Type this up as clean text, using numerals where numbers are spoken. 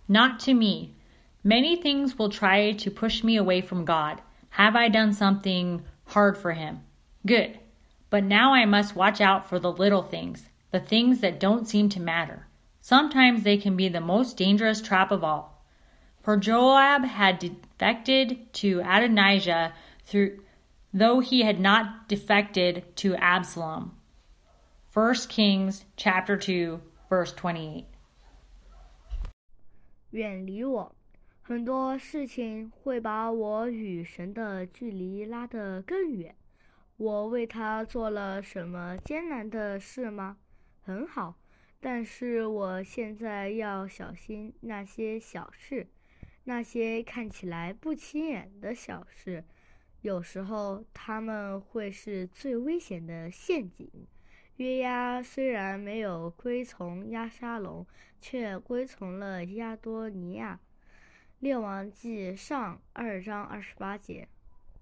Not to me. Many things will try to push me away from God. Have I done something hard for him? Good. But now I must watch out for the little things, the things that don't seem to matter. Sometimes they can be the most dangerous trap of all. For Joab had defected to Adonijah though he had not defected to Absalom. 1 Kings chapter 2, verse 28. 远离我，很多事情会把我与神的距离拉得更远。我为他做了什么艰难的事吗？很好，但是我现在要小心那些小事，那些看起来不起眼的小事，有时候他们会是最危险的陷阱。约押虽然没有归从押沙龙，却归从了亚多尼亚。列王纪上2章28节。